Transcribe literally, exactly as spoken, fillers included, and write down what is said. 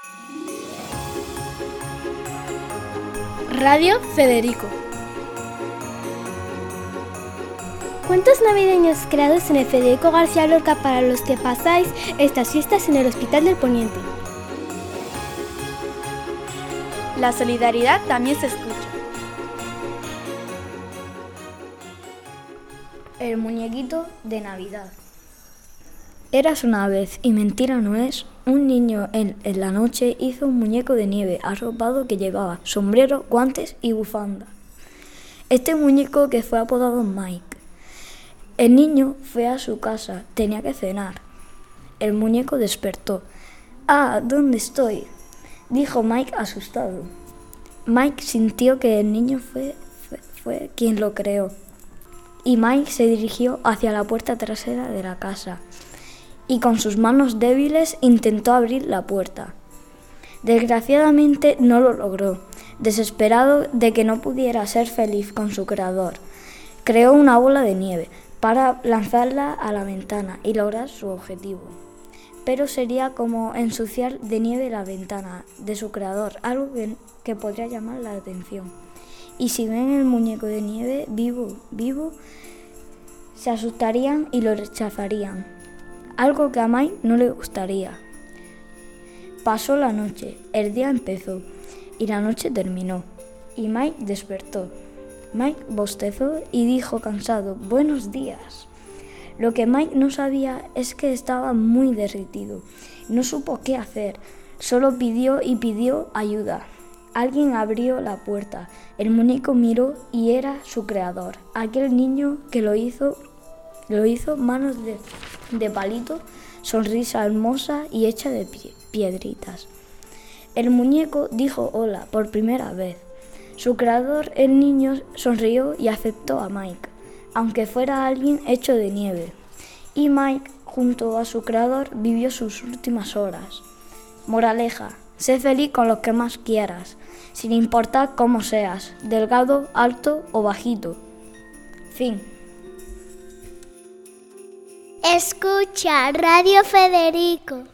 Radio Federico. Cuentos navideños creados en el Federico García Lorca para los que pasáis estas fiestas en el Hospital del Poniente. La solidaridad también se escucha. El muñequito de Navidad. Eras una vez, y mentira no es, un niño en, en la noche hizo un muñeco de nieve arropado que llevaba sombrero, guantes y bufanda. Este muñeco que fue apodado Mike. El niño fue a su casa, tenía que cenar. El muñeco despertó. «Ah, ¿dónde estoy?», dijo Mike asustado. Mike sintió que el niño fue, fue, fue quien lo creó. Y Mike se dirigió hacia la puerta trasera de la casa y con sus manos débiles intentó abrir la puerta. Desgraciadamente no lo logró. Desesperado de que no pudiera ser feliz con su creador, creó una bola de nieve para lanzarla a la ventana y lograr su objetivo. Pero sería como ensuciar de nieve la ventana de su creador, algo que, que podría llamar la atención. Y si ven el muñeco de nieve vivo, vivo, se asustarían y lo rechazarían, algo que a Mike no le gustaría. Pasó la noche, el día empezó y la noche terminó, y Mike despertó. Mike bostezó y dijo cansado, «Buenos días». Lo que Mike no sabía es que estaba muy derretido. No supo qué hacer, solo pidió y pidió ayuda. Alguien abrió la puerta, el muñeco miró y era su creador, aquel niño que lo hizo, lo hizo manos de, de palito, sonrisa hermosa y hecha de piedritas. El muñeco dijo hola por primera vez. Su creador, el niño, sonrió y aceptó a Mike, aunque fuera alguien hecho de nieve. Y Mike, junto a su creador, vivió sus últimas horas. Moraleja: sé feliz con lo que más quieras, sin importar cómo seas, delgado, alto o bajito. Fin. Escucha Radio Federico.